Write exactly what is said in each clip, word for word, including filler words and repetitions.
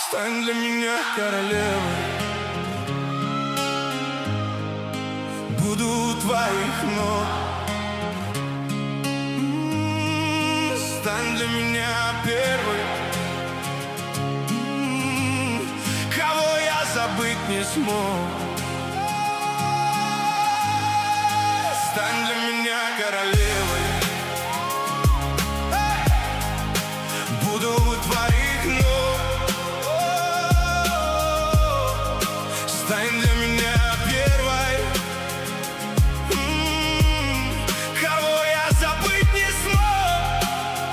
Стань для меня королевой, буду у твоих ног. М-м-м, Стань для меня первой, м-м-м, кого я забыть не смог. Стань для меня королевой, буду у твоих ног. Стань для меня первой, м-м, кого я забыть не смог.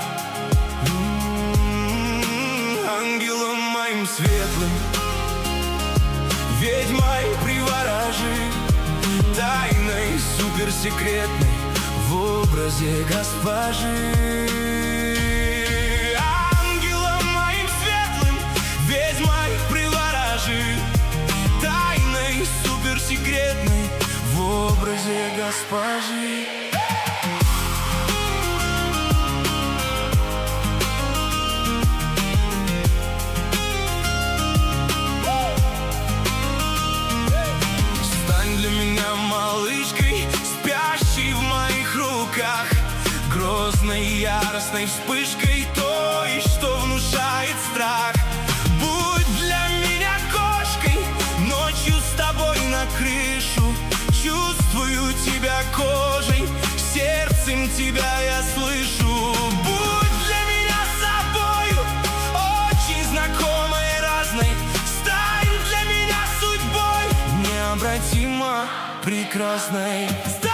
М-м, ангелом моим светлым, ведьмой приворожи, тайной суперсекретной в образе госпожи. Ангелом моим светлым, ведьмой приворожи, тайной суперсекретной в образе госпожи. Стань для меня малышкой, спящей в моих руках, грозной яростной вспышкой той, что внушает страх. Будь для меня кошкой, ночью с тобой на крышу, чувствую тебя кожей, сердцем тебя я слышу. Будь для меня собою, очень знакомой, разной, стань для меня судьбой необратимо прекрасной.